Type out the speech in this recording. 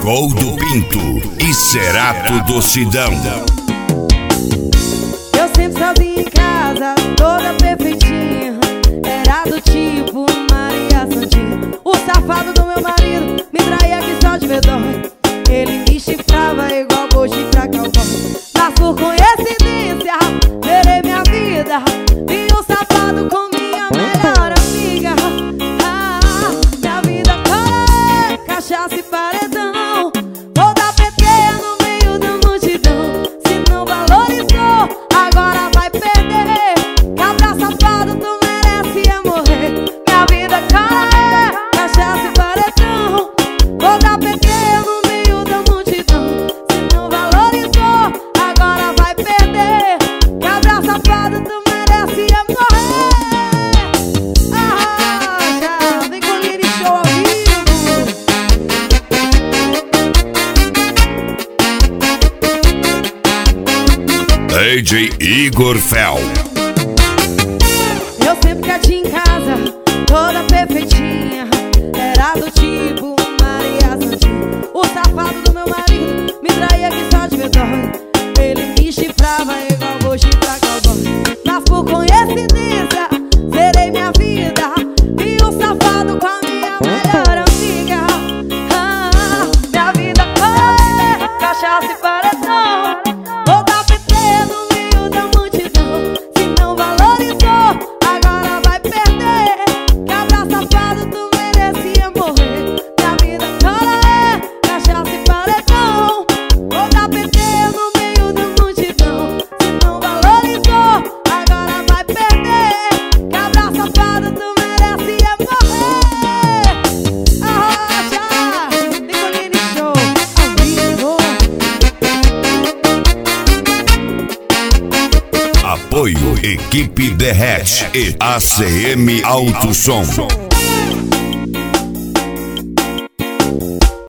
Goldo Pinto e Cerato do Sidão. Eu sempre sozinha em casa, toda perfeitinha. Era do tipo Maria Santinha. O safado do meu marido me traía que só de verdade. Ele me chifrava igual boi chifra cowboy. Mas por coincidência, verei minha vida. Vi um safado com minha melhor amiga. Minha vida é cachaça e paredão. Vou dar PT no meio da multidão. Se não valorizou, agora vai perder. Cabra safado, tu merece morrer. Minha vida é cachaça e paredão. Vou dar PT no meio da multidão. Se não valorizou, agora vai perder. Cabra safado, tu merece morrer. Já vem com o Liri Show ao vivo. DJ Igor Fel. Eu sempre quietinha em casa, toda perfeitinha. Era do tipo Maria Santinha. O safado do meu marido me traía que só de verdade. Ele me chifrava igual boi chifra cowboy. Mas por coincidência, zerei minha vida. Vi um safado com a minha melhor amiga. Minha vida é cachaça e paredão. Vou dar PT no meio da multidão. Se não valorizou, agora vai perder. Cabra safado, tu merecia morrer. Minha vida é cachaça e paredão. Vou dar PT no meio da multidão. Se não valorizou, agora vai perder. Cabra safado, tu merecia morrer. Já Nicolini Show ao vivo. Apoio Equipe Derrete e ACM Alto Som.